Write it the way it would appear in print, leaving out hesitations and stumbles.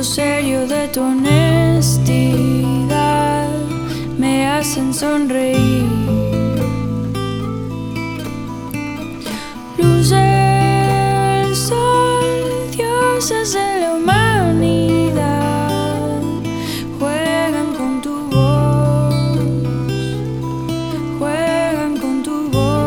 serio de tu honestidad me hacen sonreír. Luz del sol, dioses de